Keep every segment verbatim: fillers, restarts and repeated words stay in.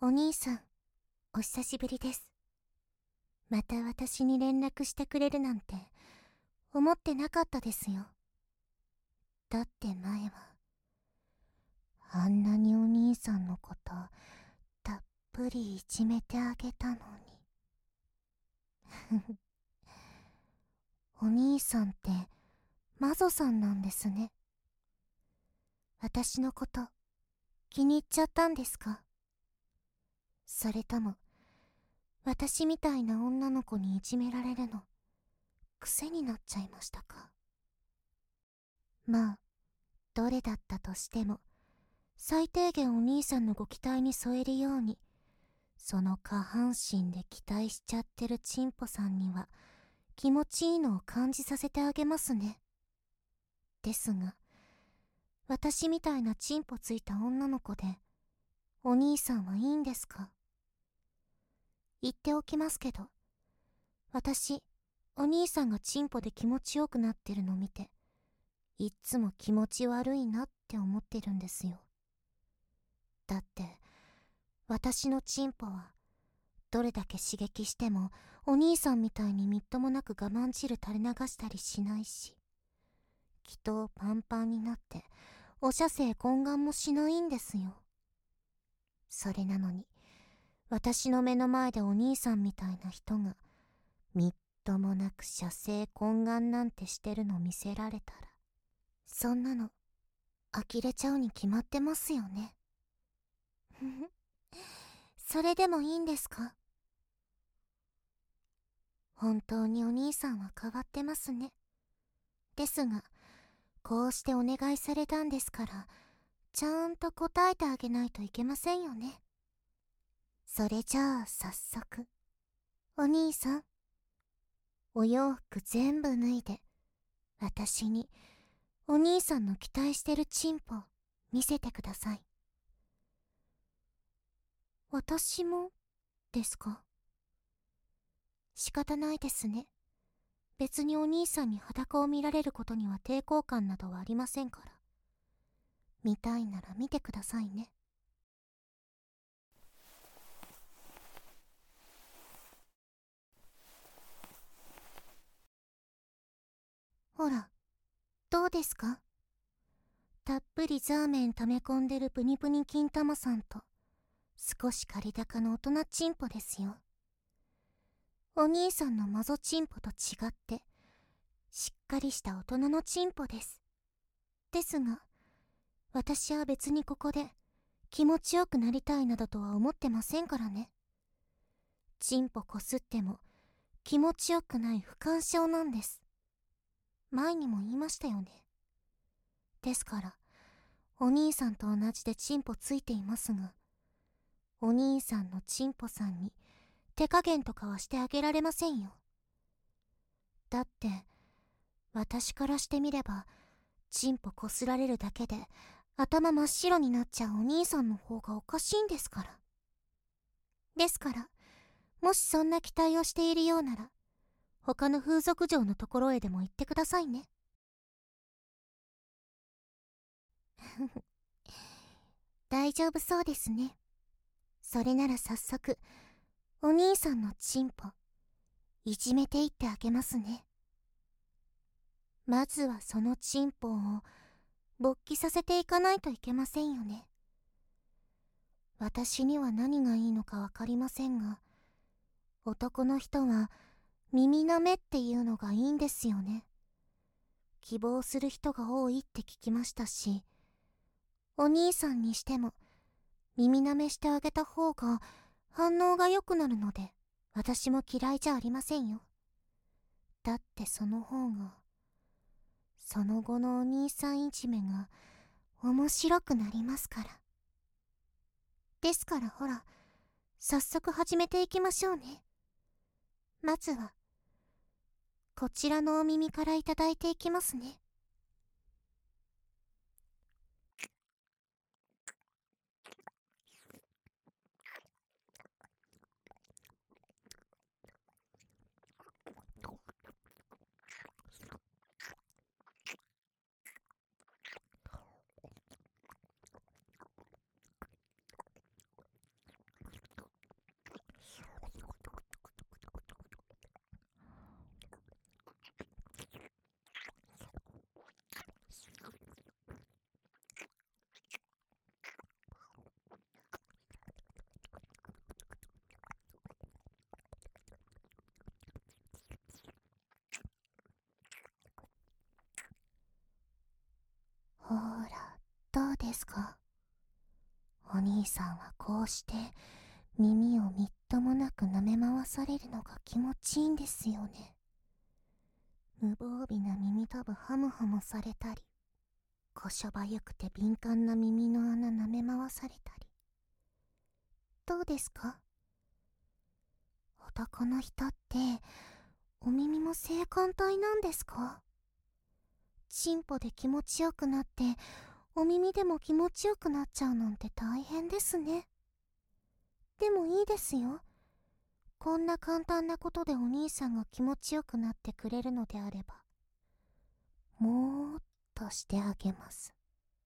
お兄さん、お久しぶりです。また私に連絡してくれるなんて思ってなかったですよ。だって前はあんなにお兄さんのことたっぷりいじめてあげたのに。お兄さんってマゾさんなんですね。私のこと気に入っちゃったんですか？それとも私みたいな女の子にいじめられるの癖になっちゃいましたか？まあどれだったとしても最低限お兄さんのご期待に添えるように、その下半身で期待しちゃってるチンポさんには気持ちいいのを感じさせてあげますね。ですが私みたいなチンポついた女の子でお兄さんはいいんですか？言っておきますけど、私お兄さんがチンポで気持ちよくなってるの見ていっつも気持ち悪いなって思ってるんですよ。だって私のチンポはどれだけ刺激してもお兄さんみたいにみっともなく我慢汁垂れ流したりしないし、気筒パンパンになってお射精懇願もしないんですよ。それなのに私の目の前でお兄さんみたいな人がみっともなく射精懇願なんてしてるの見せられたら、そんなの呆れちゃうに決まってますよね。それでもいいんですか？本当にお兄さんは変わってますね。ですがこうしてお願いされたんですから、ちゃんと答えてあげないといけませんよね。それじゃあ早速、お兄さん、お洋服全部脱いで私にお兄さんの期待してるチンポ見せてください。私もですか？仕方ないですね。別にお兄さんに裸を見られることには抵抗感などはありませんから。見たいなら見てくださいね。ほら、どうですか？たっぷりザーメン溜め込んでるプニプニ金玉さんと少し借り高の大人チンポですよ。お兄さんのマゾチンポと違ってしっかりした大人のチンポです。ですが私は別にここで気持ちよくなりたいなどとは思ってませんからね。チンポこすっても気持ちよくない不干渉なんです。前にも言いましたよね。ですからお兄さんと同じでチンポついていますが、お兄さんのチンポさんに手加減とかはしてあげられませんよ。だって私からしてみればチンポこすられるだけで頭真っ白になっちゃうお兄さんの方がおかしいんですから。ですからもしそんな期待をしているようなら他の風俗嬢のところへでも行ってくださいね。大丈夫そうですね。それなら早速お兄さんのチンポいじめていってあげますね。まずはそのチンポを勃起させていかないといけませんよね。私には何がいいのかわかりませんが、男の人は耳なめっていうのがいいんですよね。希望する人が多いって聞きましたし、お兄さんにしても耳なめしてあげた方が反応が良くなるので私も嫌いじゃありませんよ。だってその方がその後のお兄さんいじめが面白くなりますから。ですからほら、早速始めていきましょうね。まずはこちらのお耳からいただいていきますね。 ですか？お兄さんはこうして耳をみっともなく舐め回されるのが気持ちいいんですよね。無防備な耳たぶハムハムされたり、こしょばゆくて敏感な耳の穴舐め回されたり。どうですか？男の人ってお耳も性感帯なんですか？チンポで気持ちよくなってお耳でも気持ちよくなっちゃうなんて大変ですね。でもいいですよ。こんな簡単なことでお兄さんが気持ちよくなってくれるのであれば、もーっとしてあげます。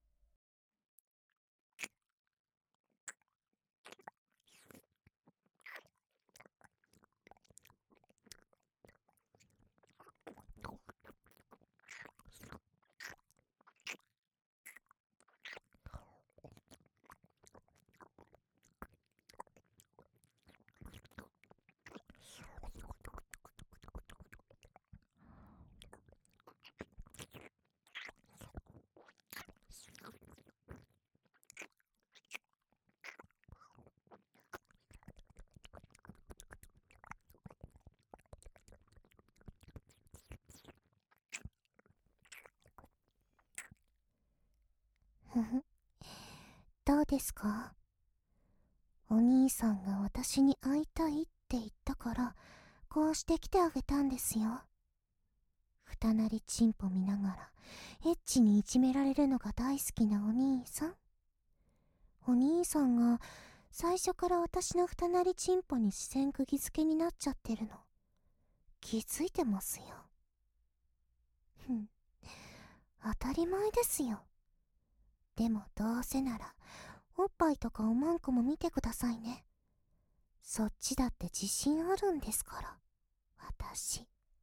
ふふ、どうですか？お兄さんが私に会いたいって言ったから、こうして来てあげたんですよ。二なりチンポ見ながら、エッチにいじめられるのが大好きなお兄さん。お兄さんが最初から私の二なりチンポに視線釘付けになっちゃってるの、気づいてますよ。ふん、当たり前ですよ。でもどうせなら、おっぱいとかおまんこも見てくださいね。そっちだって自信あるんですから、私。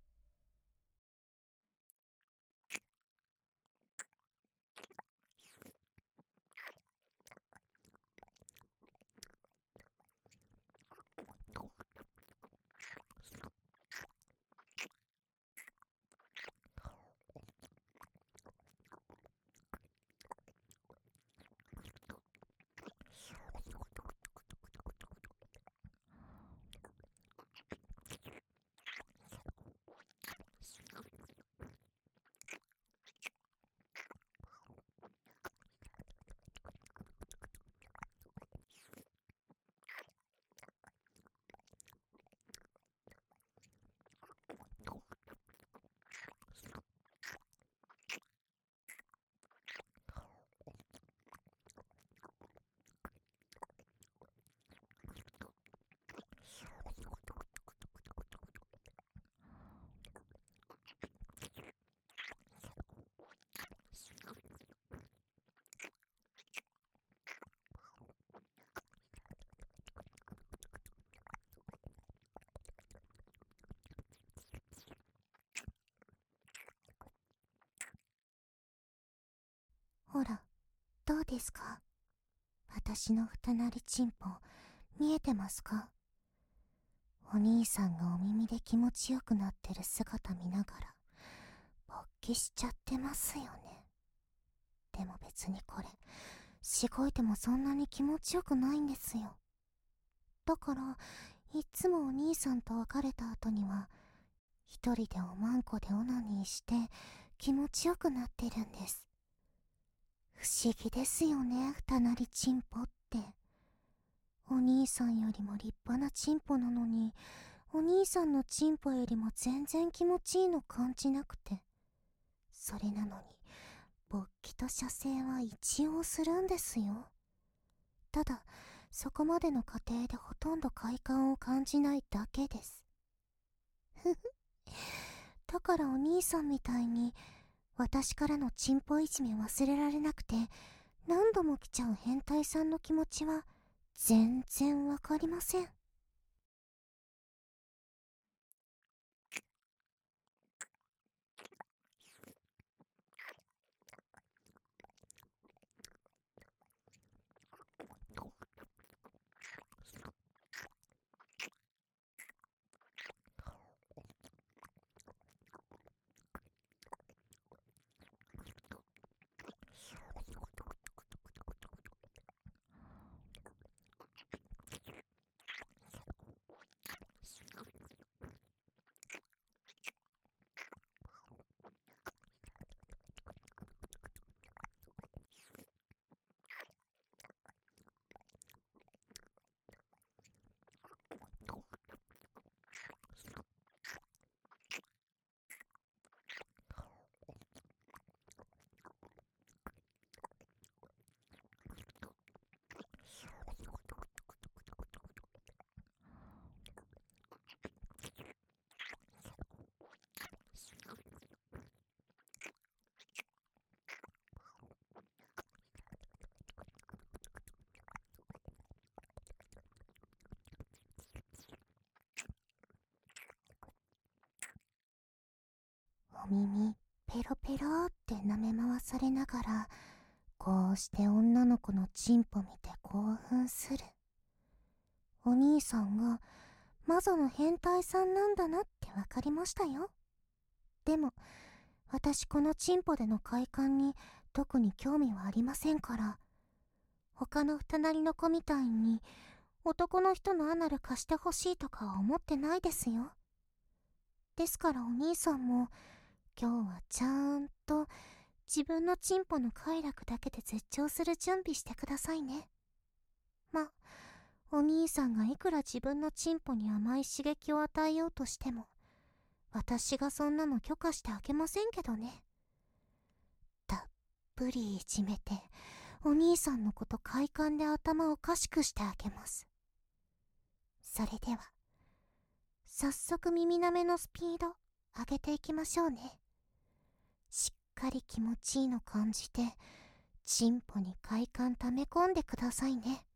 ほら、どうですか？私の二なりチンポ、見えてますか？お兄さんがお耳で気持ちよくなってる姿見ながら、勃起しちゃってますよね。でも別にこれ、しごいてもそんなに気持ちよくないんですよ。だから、いっつもお兄さんと別れた後には、一人でおまんこでオナニーして気持ちよくなってるんです。不思議ですよね、二なりチンポって。お兄さんよりも立派なチンポなのに、お兄さんのチンポよりも全然気持ちいいの感じなくて。それなのに、勃起と射精は一応するんですよ。ただ、そこまでの過程でほとんど快感を感じないだけです。ふふ。だからお兄さんみたいに、私からのチンポいじめ忘れられなくて、何度も来ちゃう変態さんの気持ちは、全然わかりません。 お耳ペロペロって舐め回されながら、こうして女の子のチンポ見て興奮する。お兄さんが魔女の変態さんなんだなってわかりましたよ。でも私このチンポでの快感に特に興味はありませんから、他の二人の子みたいに男の人のアナル貸してほしいとかは思ってないですよ。ですからお兄さんも今日はちゃんと自分のチンポの快楽だけで絶頂する準備してくださいね。ま、お兄さんがいくら自分のチンポに甘い刺激を与えようとしても、私がそんなの許可してあげませんけどね。たっぷりいじめて、お兄さんのこと快感で頭おかしくしてあげます。それでは、早速耳舐めのスピード上げていきましょうね。しっかり気持ちいいの感じて、チンポに快感溜め込んでくださいね。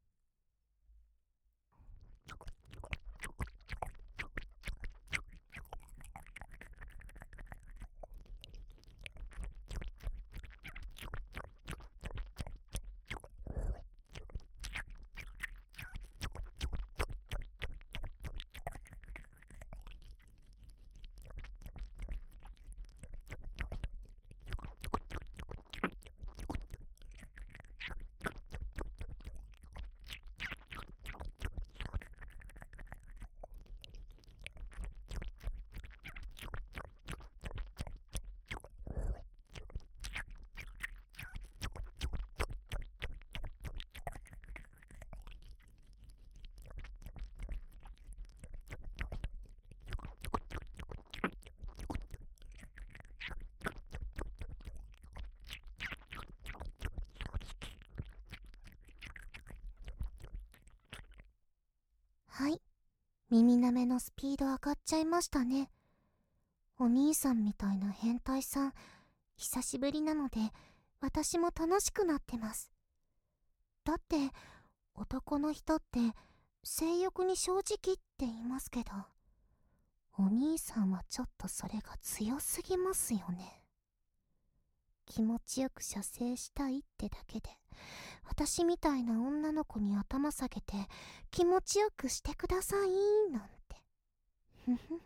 はい、耳舐めのスピード上がっちゃいましたね。お兄さんみたいな変態さん、久しぶりなので私も楽しくなってます。だって男の人って性欲に正直って言いますけど、お兄さんはちょっとそれが強すぎますよね。気持ちよく射精したいってだけで、私みたいな女の子に頭下げて気持ちよくしてくださいなんて。ふふふ。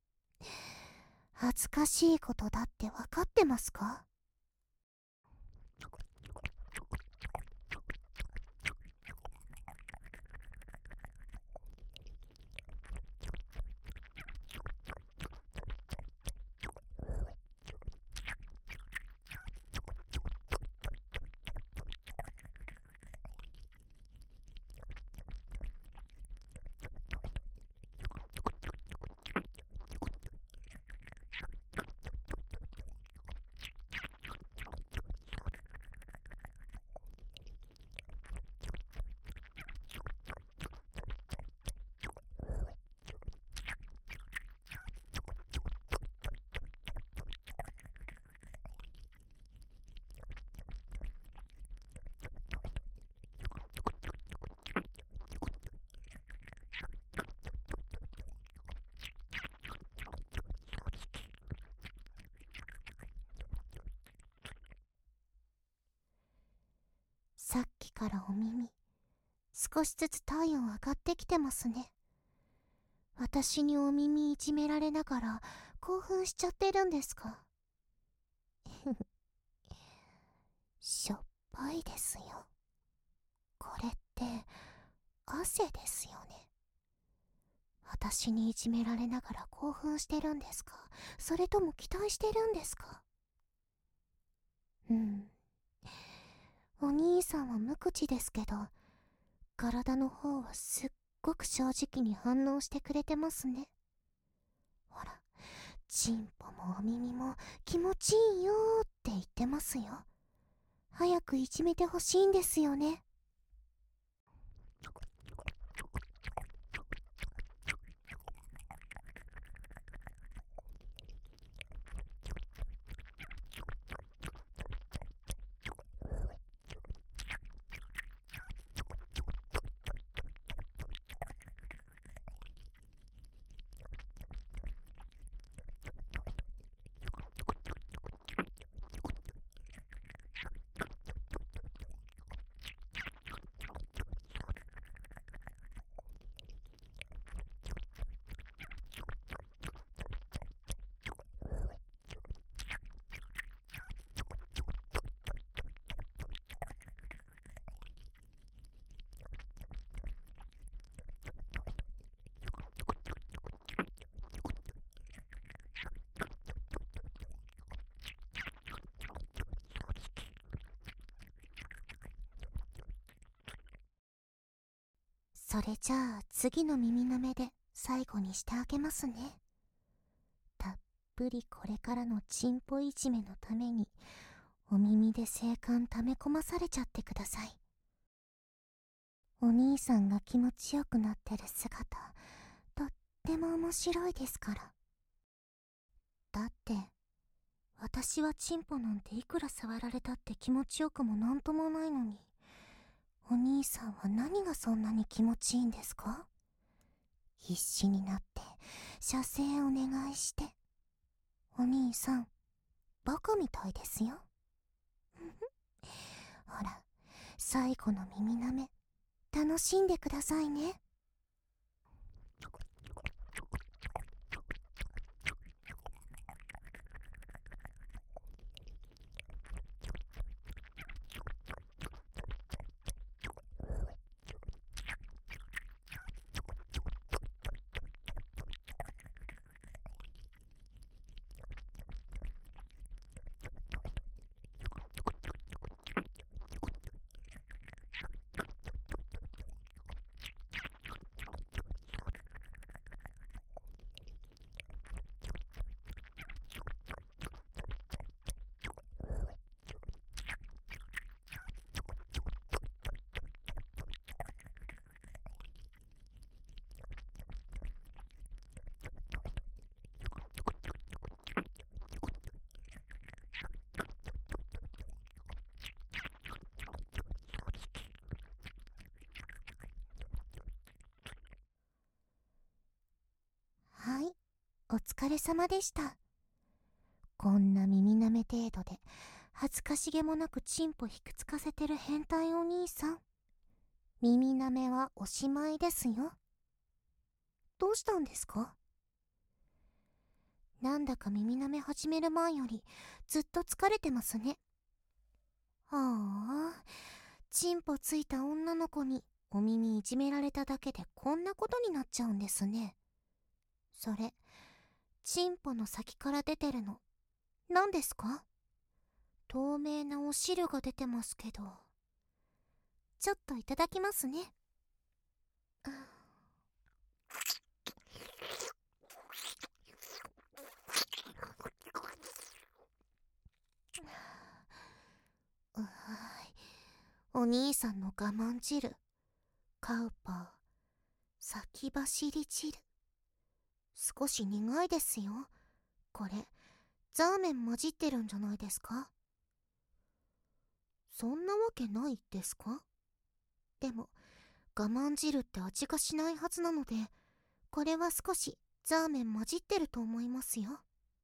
恥ずかしいことだってわかってますか？さっきからお耳、少しずつ体温上がってきてますね。私にお耳いじめられながら興奮しちゃってるんですか？しょっぱいですよ。これって汗ですよね。私にいじめられながら興奮してるんですか？それとも期待してるんですか？うん。お兄さんは無口ですけど、体の方はすっごく正直に反応してくれてますね。ほら、チンポもお耳も気持ちいいよーって言ってますよ。早くいじめてほしいんですよね。 それじゃあ次の耳なめで最後にしてあげますね。たっぷりこれからのチンポいじめのためにお耳で性感溜め込まされちゃってください。お兄さんが気持ちよくなってる姿、とっても面白いですから。だって私はチンポなんていくら触られたって気持ちよくもなんともないのに、お兄さんは何がそんなに気持ちいいんですか？必死になって射精お願いして。お兄さんバカみたいですよ。ほら、最後の耳なめ楽しんでくださいね。はい、お疲れ様でした。こんな耳なめ程度で恥ずかしげもなくチンポひくつかせてる変態お兄さん、耳なめはおしまいですよ。どうしたんですか？なんだか耳なめ始める前よりずっと疲れてますね。ああ、チンポついた女の子にお耳いじめられただけでこんなことになっちゃうんですね。それ、チンポの先から出てるの何ですか？透明なお汁が出てますけど。ちょっといただきますね。うーい、お兄さんの我慢汁、カウパー、先走り汁。少し苦いですよ。これ、ザーメン混じってるんじゃないですか？そんなわけないですか？でも、我慢汁って味がしないはずなので、これは少しザーメン混じってると思いますよ。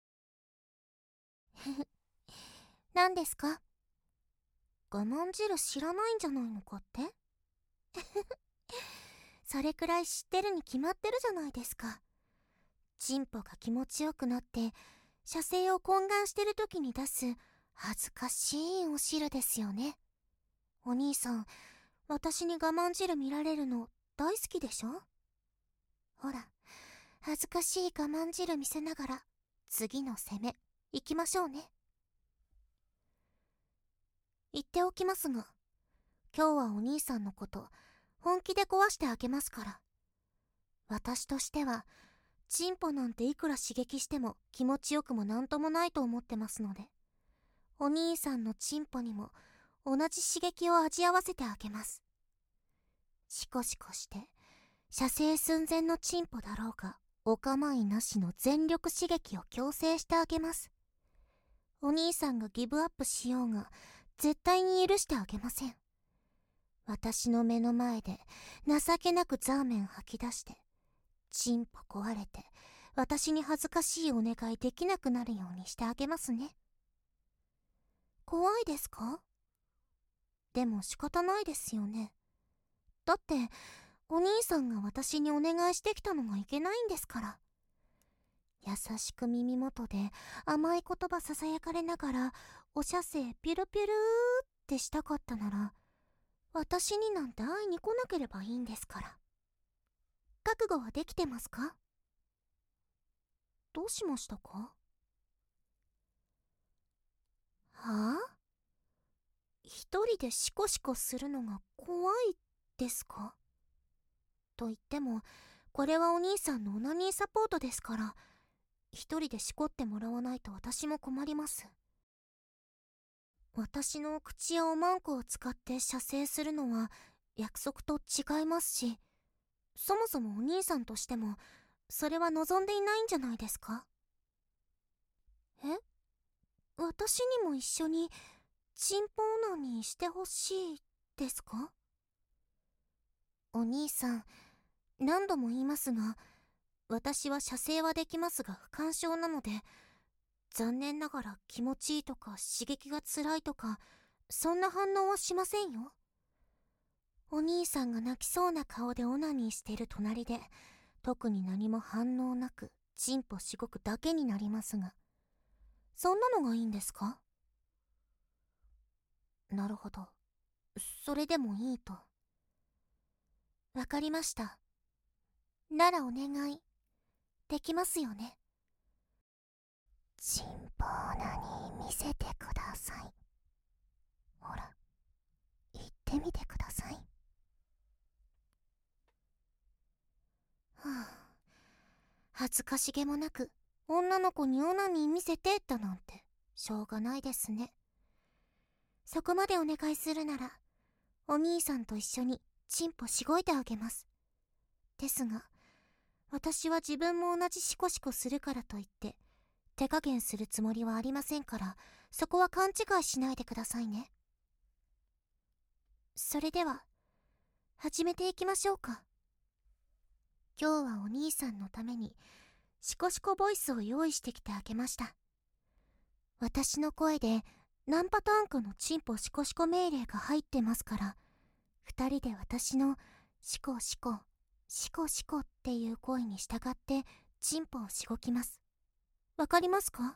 何ですか？我慢汁知らないんじゃないのかって？それくらい知ってるに決まってるじゃないですか。チンポが気持ちよくなって射精を懇願してる時に出す恥ずかしいお汁ですよね。お兄さん、私に我慢汁見られるの大好きでしょ？ほら、恥ずかしい我慢汁見せながら次の攻め行きましょうね。言っておきますが、今日はお兄さんのこと本気で壊してあげますから。私としてはチンポなんていくら刺激しても気持ちよくもなんともないと思ってますので、お兄さんのチンポにも同じ刺激を味合わせてあげます。シコシコして射精寸前のチンポだろうがお構いなしの全力刺激を強制してあげます。お兄さんがギブアップしようが絶対に許してあげません。私の目の前で情けなくザーメン吐き出して、チンポ壊れて私に恥ずかしいお願いできなくなるようにしてあげますね。怖いですか？でも仕方ないですよね。だってお兄さんが私にお願いしてきたのがいけないんですから。優しく耳元で甘い言葉ささやかれながらお射精ピュルピュルーってしたかったなら、私になんて会いに来なければいいんですから。覚悟はできてますか？どうしましたか？はあ？一人でシコシコするのが怖いですか？ と言っても、これはお兄さんのオナニーサポートですから、一人でしこってもらわないと私も困ります。私の口やおまんこを使って射精するのは約束と違いますし、そもそもお兄さんとしてもそれは望んでいないんじゃないですか？え？私にも一緒にチンポオナニーしてほしいですか？お兄さん、何度も言いますが、私は射精はできますが不干渉なので、残念ながら気持ちいいとか刺激が辛いとか、そんな反応はしませんよ。お兄さんが泣きそうな顔でオナニーしてる隣で、特に何も反応なくチンポしごくだけになりますが、そんなのがいいんですか？なるほど、それでもいいと。わかりました。ならお願いできますよね？チンポオナニー見せてください。ほら、言ってみてください。はあ、恥ずかしげもなく女の子にオナニー見せてだなんてしょうがないですね。そこまでお願いするなら、お兄さんと一緒にチンポしごいてあげます。ですが、私は自分も同じシコシコするからといって手加減するつもりはありませんから、そこは勘違いしないでくださいね。それでは始めていきましょうか。今日はお兄さんのためにシコシコボイスを用意してきてあげました。私の声で何パターンかのチンポシコシコ命令が入ってますから、二人で私のシコシコシコシコっていう声に従ってチンポをしごきます。わかりますか？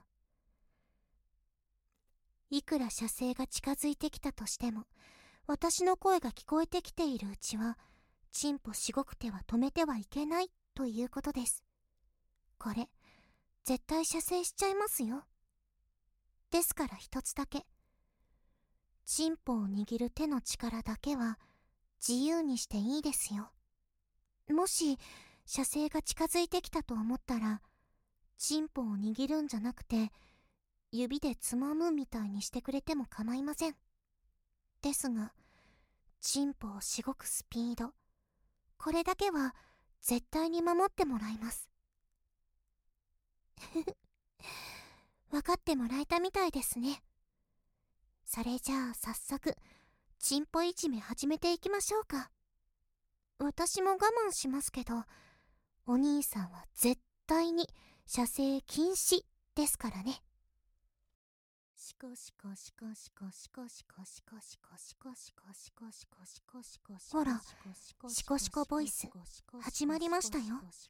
いくら射精が近づいてきたとしても、私の声が聞こえてきているうちはチンポしごく手は止めてはいけないということです。これ絶対射精しちゃいますよ。ですから一つだけ、チンポを握る手の力だけは自由にしていいですよ。もし射精が近づいてきたと思ったら、チンポを握るんじゃなくて指でつまむみたいにしてくれても構いません。ですが、チンポをしごくスピード、これだけは絶対に守ってもらいます。分かってもらえたみたいですね。それじゃあ早速チンポいじめ始めていきましょうか。私も我慢しますけど、お兄さんは絶対に射精禁止ですからね。シコシコシコシコシコシコシコシコシコシコシコシコシコシコシコ、ほら、シコシコボイス始まりましたよ。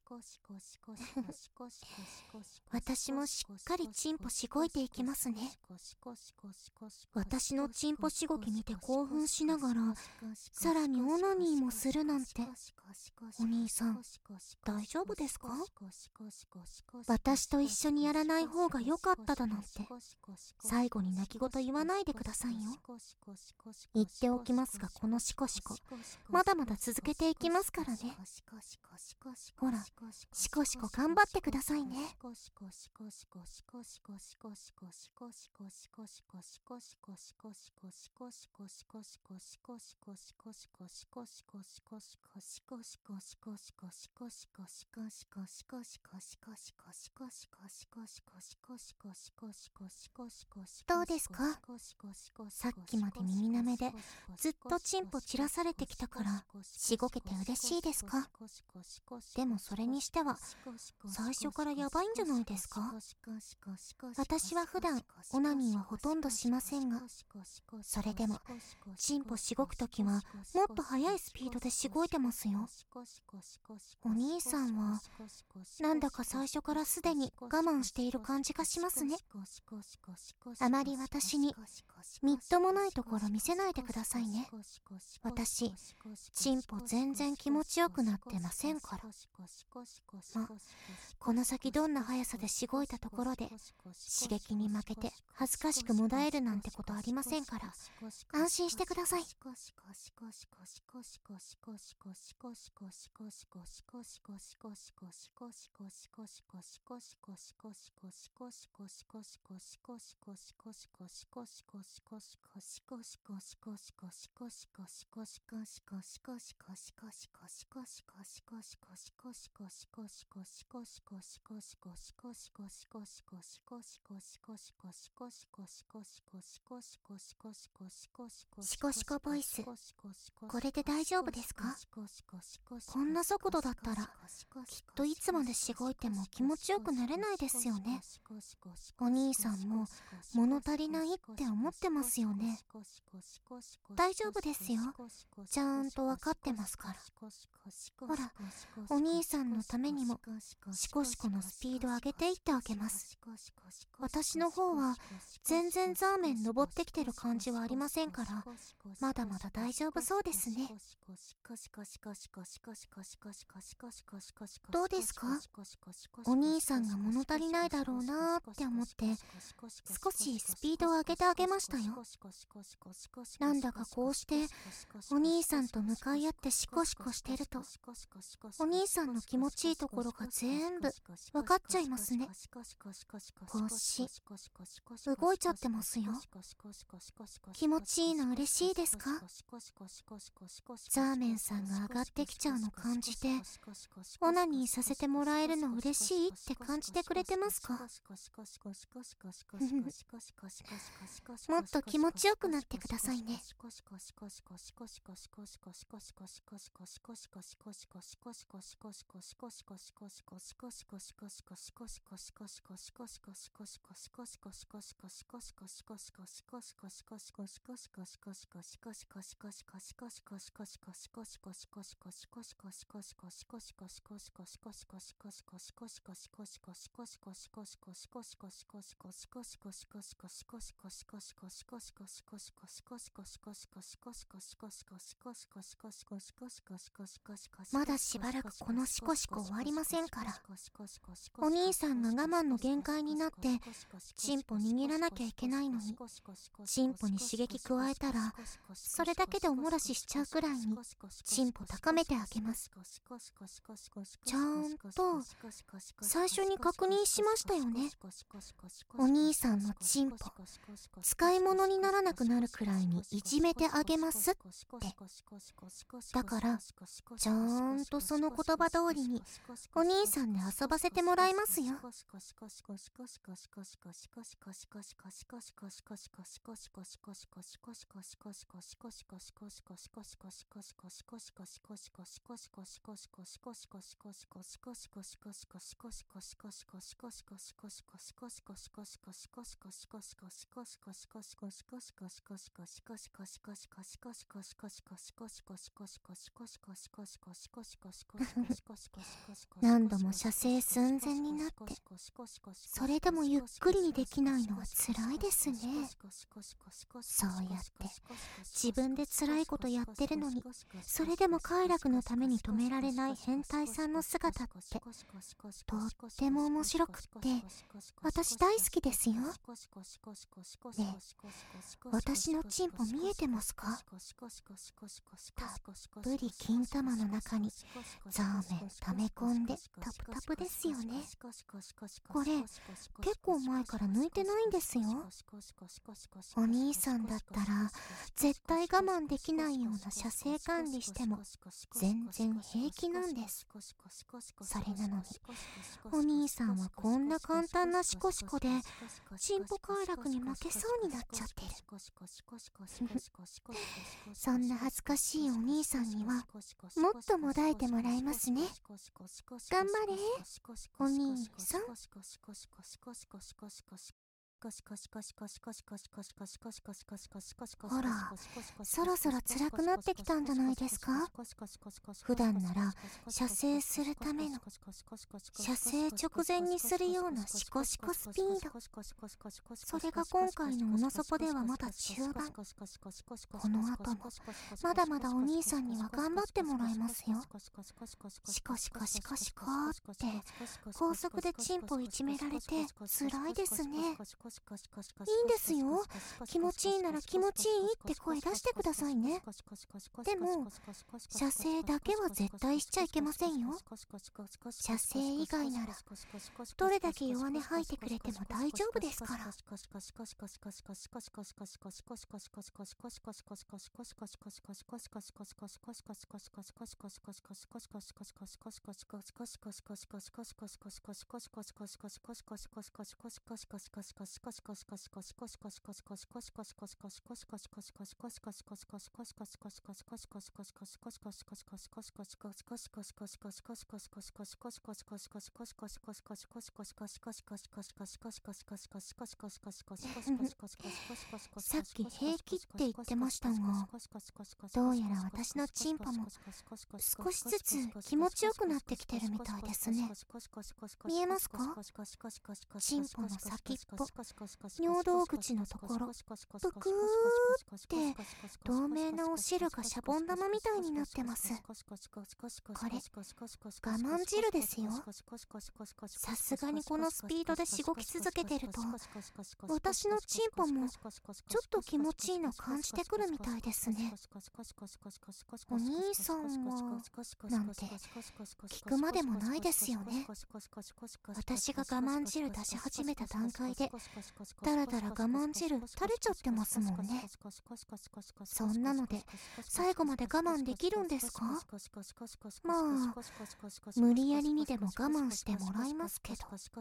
私もしっかりチンポしごいていきますね。私のチンポしごき見て興奮しながら、さらにオナニーもするなんて。お兄さん、大丈夫ですか？私と一緒にやらない方が良かっただなんて最後に泣き言言わないでくださいよ。言っておきますが、このシコシコまだまだ続けていきますからね。ほら、シコシコ頑張ってくださいね。どうですか？さっきまで耳なめでずっとチンポ散らされてきたからしごけて嬉しいですか？でもそれにしては最初からやばいんじゃないですか？私は普段オナニーはほとんどしませんが、それでもチンポしごくときはもっと速いスピードでしごいてますよ。お兄さんはなんだか最初からすでに我慢している感じがしますね。 あまり私にみっともないところ見せないでくださいね。私、チンポ全然気持ちよくなってませんから。ま、この先どんな速さでしごいたところで刺激に負けて恥ずかしくもだえるなんてことありませんから、安心してください。シコシコボイス、これで大丈夫ですか？こんな速度だったらきっといつまでしごいても気持ちよくなれないですよね。お兄さんも物足りないって思ってますよね。大丈夫ですよ、ちゃんと分かってますから。ほら、お兄さんのためにもシコシコのスピード上げていってあげます。私の方は全然ザーメン登ってきてる感じはありませんから、まだまだ大丈夫そうですね。どうですか？お兄さんが物足りないだろうなーって思って少しスピードを上げてあげましたよ。なんだかこうしてお兄さんと向かい合ってシコシコしてると、お兄さんの気持ちいいところが全部分かっちゃいますね。腰動いちゃってますよ。気持ちいいの嬉しいですか？ザーメンさんが上がってきちゃうの感じて、オナニーさせてもらえるの嬉しいって感じてくれてますか？もっと気持ちよくなってくださいね。まだしばらくこのシコシコ終わりませんから。お兄さんが我慢の限界になってチンポ握らなきゃいけないのに、チンポに刺激加えたらそれだけでおもらししちゃうくらいにチンポ高めてあげます。ちゃんと最初に確認しましたよね。お兄さんのチンポ使い物にならなくなるくらいにいじめてあげますって。だからちゃんとその言葉通りにお兄さんで遊ばせてもらいますよ。何度も射精寸前になってそれでもゆっくりにできないのは辛いですね。そうやって自分で辛いことやってるのにそれでも快楽のために止められない変態さんの姿ってとっても面白くって私大好きですよ。ねえ、私のチンポ見えてますか？たっぷり金玉の中にザーメン溜め込んでタプタプですよね。これ結構前から抜いてないんですよ。お兄さんだったら絶対我慢できないような射精管理しても全然平気なんです。それなのにお兄さんはこんな簡単なシコシコでチンポ快楽に負けそうになっちゃってる。そんな恥ずかしいお兄さんにはもっともだえてもらいますね。頑張れお兄さん。 ほら、そろそろ辛くなってきたんじゃないですか？普段なら射精するための射精直前にするようなシコシコスピード、それが今回のオノソポではまだ中盤。この後もまだまだお兄さんには頑張ってもらいますよ。シコシコシコシコって高速でチンポいじめられて辛いですね。いいんですよ。気持ちいいなら気持ちいいって声出してくださいね。でも射精だけは絶対しちゃいけませんよ。射精以外ならどれだけ弱音吐いてくれても大丈夫ですから。さっき平気って言ってましたが、どうやら私のチンポも少しずつ気持ちよくなってきてるみたいですね。見えますか？チンポの先っぽ、尿道口のところ、ぷくーって透明なお汁がシャボン玉みたいになってます。これ我慢汁ですよ。さすがにこのスピードでしごき続けてると私のチンポもちょっと気持ちいいの感じてくるみたいですね。お兄さんはなんて聞くまでもないですよね。私が我慢汁出し始めた段階でだらだら我慢汁垂れちゃってますもんね。そんなので最後まで我慢できるんですか？まあ無理やりにでも我慢してもらいますけど。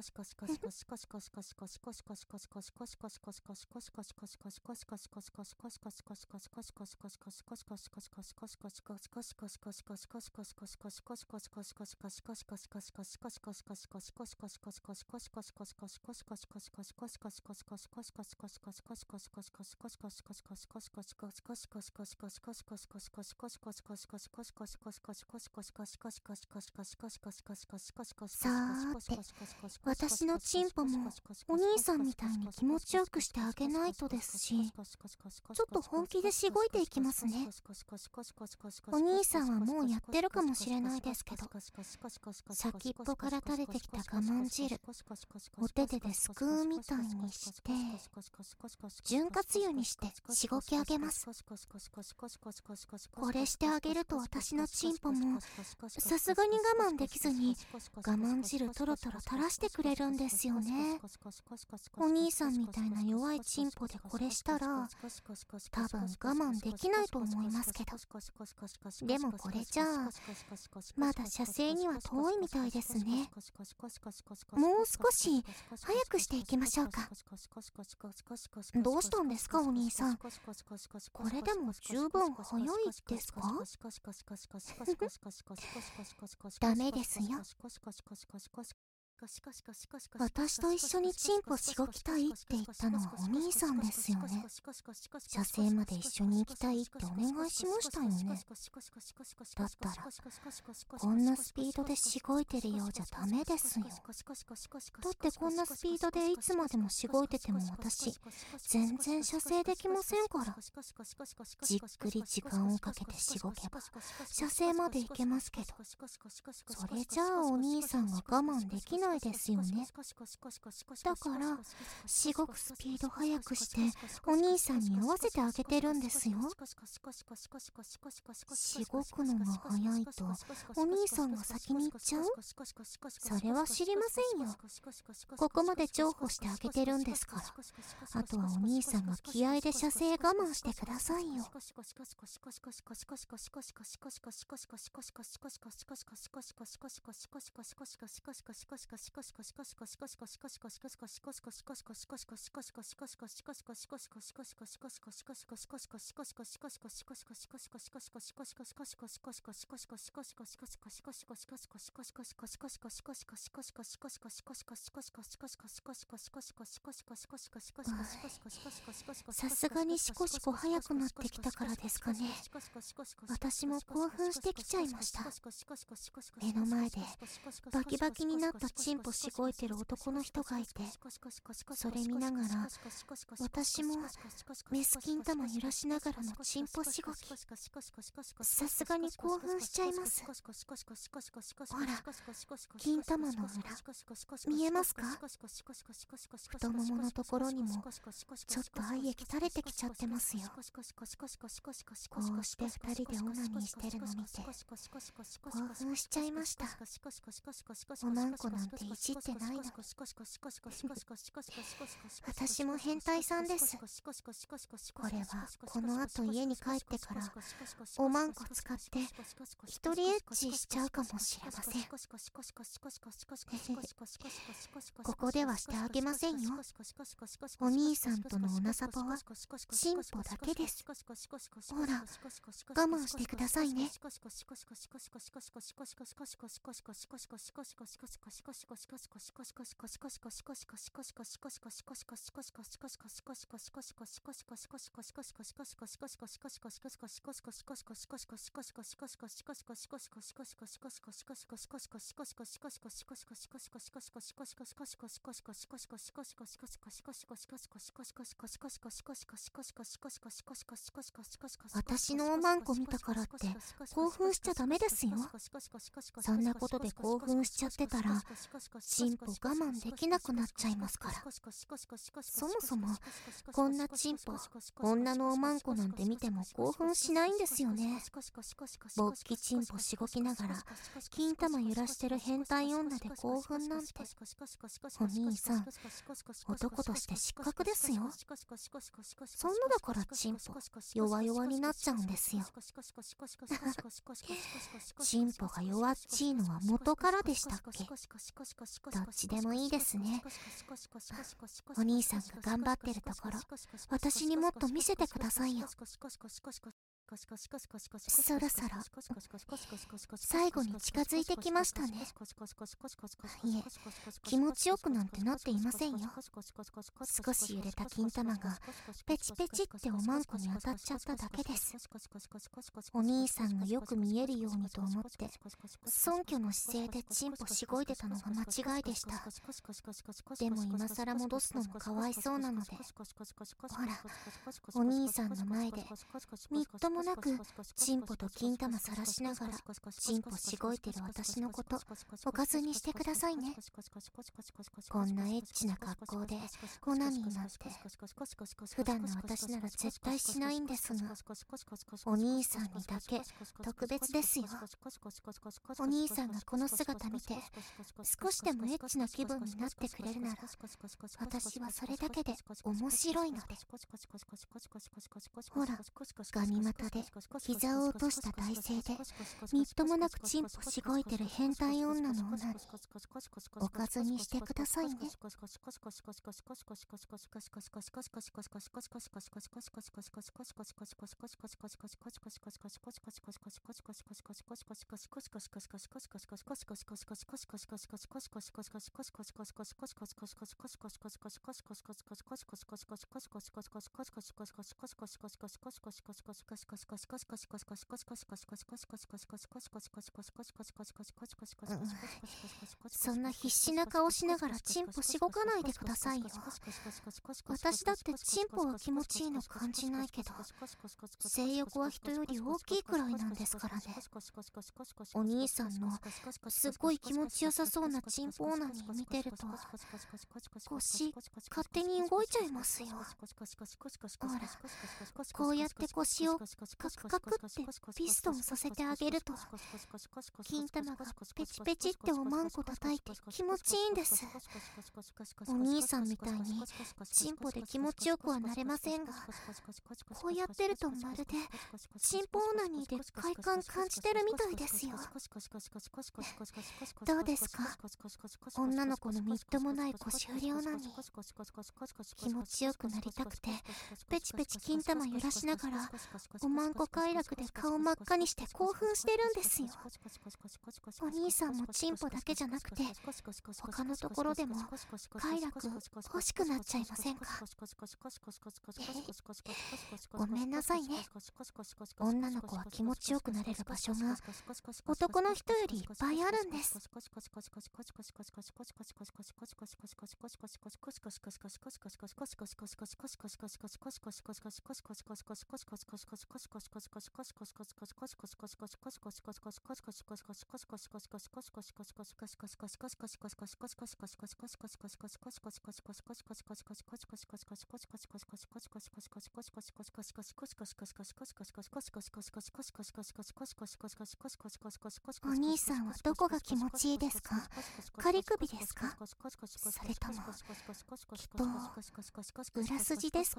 さーて、私のチンポもお兄さんみたいに気持ちよくしてあげないとですし、ちょっと本気でしごいていきますね。お兄さんはもうやってるかもしれないですけど、先っぽから垂れてきた我慢汁お手手ですくうみたいにして潤滑油にしてしごきあげます。これしてあげると私のチンポもさすがに我慢できずに我慢汁トロトロ垂らしてくれるんですよね。お兄さんみたいな弱いチンポでこれしたら多分我慢できないと思いますけど、でもこれじゃあまだ射精には遠いみたいですね。もう少し早くしていきましょうか。どうしたんですかお兄さん、これでも十分早いですか？ダメですよ。私と一緒にチンポしごきたいって言ったのはお兄さんですよね。射精まで一緒に行きたいってお願いしましたよね。だったらこんなスピードでしごいてるようじゃダメですよ。だってこんなスピードでいつまでもしごいてても私全然射精できませんから。じっくり時間をかけてしごけば射精までいけますけど、それじゃあお兄さんが我慢できないですよね。だからしごくスピード速くしてお兄さんに合わせてあげてるんですよ。しごくのが早いとお兄さんが先に行っちゃう？それは知りませんよ。ここまで譲歩してあげてるんですから、あとはお兄さんが気合で射精我慢してくださいよ。 さすがにしこしこ早くなってきたからですかね。私も興奮してきちゃいました。目の前でバキバキになったチンポしごいてる男の人がいて、それ見ながら私もメス金玉揺らしながらのチンポしごき、さすがに興奮しちゃいます。ほら、金玉の裏見えますか？太もものところにもちょっと愛液垂れてきちゃってますよ。こうして二人でオナニーしてるの見て興奮しちゃいました。おまんこなんていじってないのに。私も変態さんです。これはこの後家に帰ってからおまんこ使って一人エッチしちゃうかもしれません。ここではしてあげませんよ。お兄さんとのおなさぽはチンポだけです。ほら、我慢してくださいね。私のおまんこ見たからって興奮しちゃダメですよ。そんなことで興奮しちゃってたらチンポ我慢できなくなっちゃいますから。そもそもこんなチンポ女のおまんこなんて見ても興奮しないんですよね。勃起チンポしごきながら金玉揺らしてる変態女で興奮なんて、お兄さん男として失格ですよ。そんなだからチンポ弱々になっちゃうんですよ。チンポが弱っちいのは元からでしたっけ？どっちでもいいですね。お兄さんが頑張ってるところ私にもっと見せてくださいよ。そろそろ最後に近づいてきましたね。いえ、気持ちよくなんてなっていませんよ。少し揺れた金玉がペチペチっておまんこに当たっちゃっただけです。お兄さんがよく見えるようにと思って尊虚の姿勢でチンポしごいでたのが間違いでした。でも今更戻すのもかわいそうなので、ほら、お兄さんの前でみっともなくチンポと金玉さらしながらチンポしごいてる私のことおかずにしてくださいね。こんなエッチな格好でオナニーなんて普段の私なら絶対しないんですが、お兄さんにだけ特別ですよ。お兄さんがこの姿見て少しでもエッチな気分になってくれるなら私はそれだけで面白いので。ほら、ガニ股で膝を落とした体勢でみっともなくチンポしごいてる変態女のオナニーおかずにしてくださいね。そんな必死な顔しながらチンポしごかないでくださいよ。私だってチンポは気持ちいいの感じないけど性欲は人より大きいくらいなんですからね。お兄さんのすっごい気持ちよさそうなチンポオナニー見てると腰勝手に動いちゃいますよ。ほら、こうやって腰をカクカクってピストンさせてあげると、金玉がペチペチっておまんこ叩いて気持ちいいんです。お兄さんみたいにチンポで気持ちよくはなれませんが、こうやってるとまるでチンポオナニーで快感感じてるみたいですよ。どうですか、女の子のみっともない腰振りオナニー。気持ちよくなりたくてペチペチ金玉揺らしながらおまんこ快楽で顔真っ赤にして興奮してるんですよ。お兄さんもチンポだけじゃなくて他のところでも快楽欲しくなっちゃいませんか？ごめんなさいね。女の子は気持ちよくなれる場所が男の人よりいっぱいあるんです。お兄さんはどこが気持ちいいですか？仮首ですか？それともきっと裏筋ですか？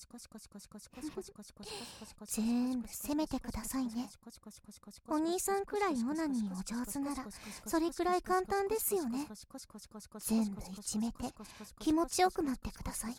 全部攻めてくださいね。お兄さんくらいオナニーお上手ならそれくらい簡単ですよね。全部いじめて気持ちよくなってください。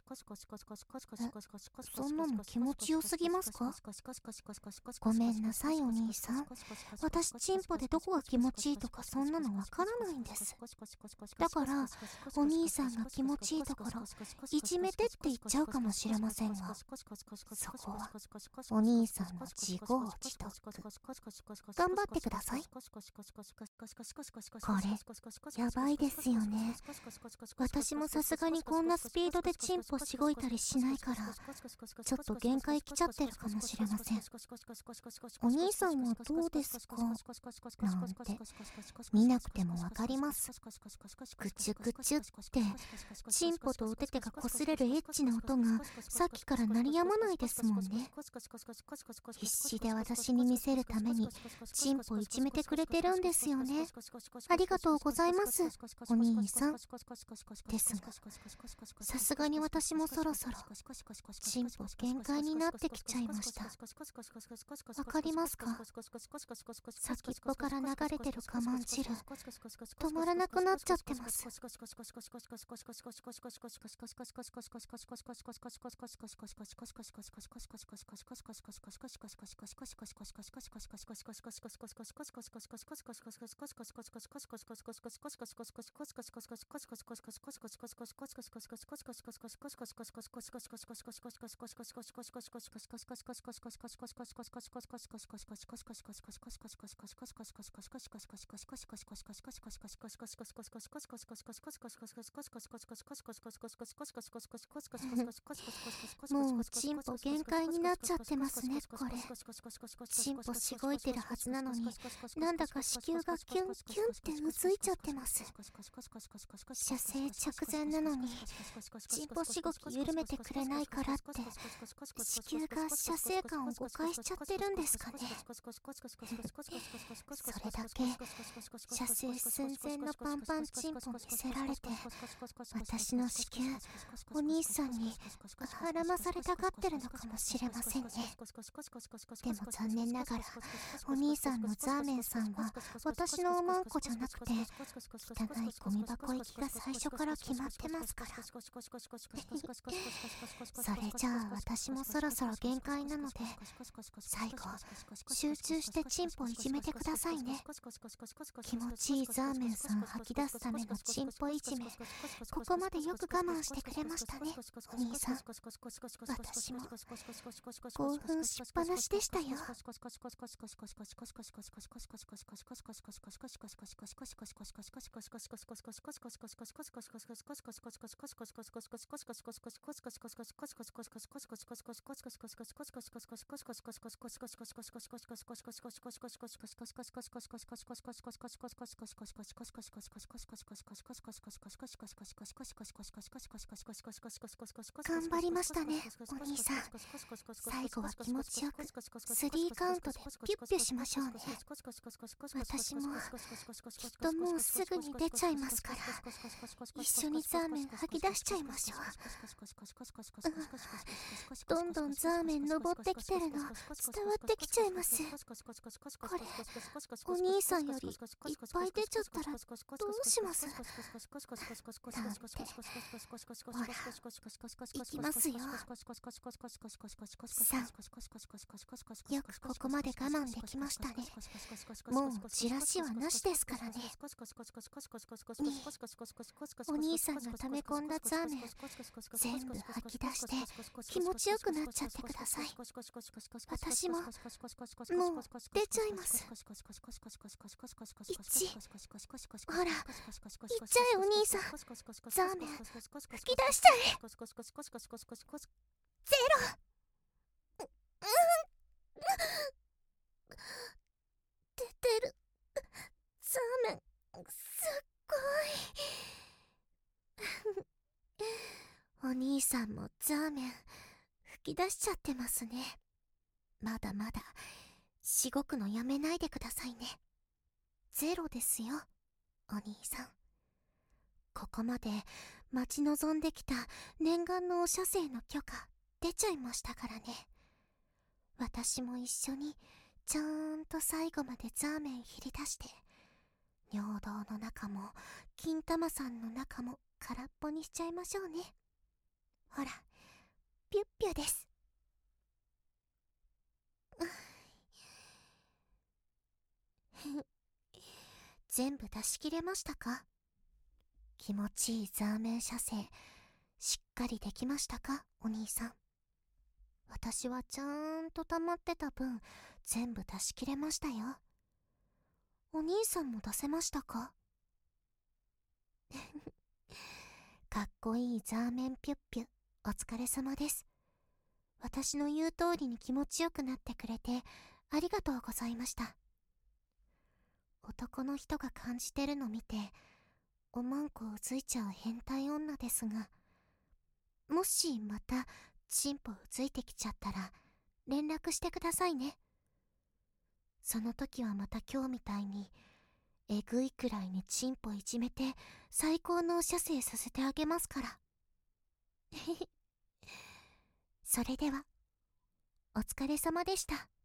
そんなの気持ちよすぎますか？ごめんなさいお兄さん、私チンポでどこが気持ちいいとかそんなのわからないんです。だからお兄さんが気持ちいいところいじめてって言っちゃうかもしれませんが、そこはお兄さんの自業自得。頑張ってください。これやばいですよね。私もさすがにこんなスピードでチンポしごいたりしないからちょっと限界来ちゃってるかもしれません。お兄さんはどうですかなんて見なくてもわかります。ぐちゅぐちゅってチンポとお手手が擦れるエッチな音がさっきから鳴りやまないですもんね。必死で私に見せるためにチンポいじめてくれてるんですよね。ありがとうございますお兄さん。ですがさすがに私もそろそろチンポ限界になってきちゃいました。わかりますか？先っぽから流れてる我慢汁止まらなくなっちゃってます。もうチンポ限界になっちゃってますね。これチンポしごいてるはずなのになんだか子宮がキュンキュンってうずいちゃってます。射精直前なのにチンポしごき緩めてくれないからって子宮が射精感を誤解しちゃってるんですかね。それだけ射精寸前のパンパンチンポ見せられて私の子宮お兄さんにはらまされたがってるのかもしれませんね。でも残念ながらお兄さんのザーメンさんは私のおまんこじゃなくて汚いゴミ箱行きが最初から決まってますからそれじゃあ私もそろそろ限界なので最後集中してチンポいじめてくださいね。気持ちいいザーメンさん吐き出すためのチンポいじめここまでよく我慢してくれましたねお兄さん。私も興奮しっぱなしでしたよ。頑張りましたねお兄さん。最後はは気持ちよくスリーカウントでピュッピュしましょうね。私もきっともうすぐに出ちゃいますから、一緒にザーメン吐き出しちゃいましょう。うん、どんどんザーメン登ってきてるの伝わってきちゃいます。これお兄さんよりいっぱい出ちゃったらどうします？なんて。ほら、いきますよ。さん、よくここまで我慢できましたね。もうじらしはなしですからね。に、お兄さんが溜め込んだザーメン全部吐き出して気持ちよくなっちゃってください。私ももう出ちゃいます。いち、ほら、いっちゃえお兄さん、ザーメン吹き出しちゃえ。ゼロ、出てるザーメンすっごい。お兄さんもザーメン吹き出しちゃってますね。まだまだしごくのやめないでくださいね。ゼロですよお兄さん。ここまで待ち望んできた念願のお射精の許可出ちゃいましたからね。私も一緒にちゃんと最後までザーメン切り出して、尿道の中も金玉さんの中も空っぽにしちゃいましょうね。ほら、ピュッピュです。全部出し切れましたか？気持ちいいザーメン射精しっかりできましたかお兄さん？私はちゃんと溜まってた分全部出し切れましたよ。お兄さんも出せましたか？かっこいいザーメンピュッピュお疲れ様です。私の言う通りに気持ちよくなってくれてありがとうございました。男の人が感じてるの見ておまんこうついちゃう変態女ですが、もしまたチンポうついてきちゃったら連絡してくださいね。その時はまた今日みたいにえぐいくらいにチンポいじめて最高のお射精させてあげますからそれではお疲れ様でした。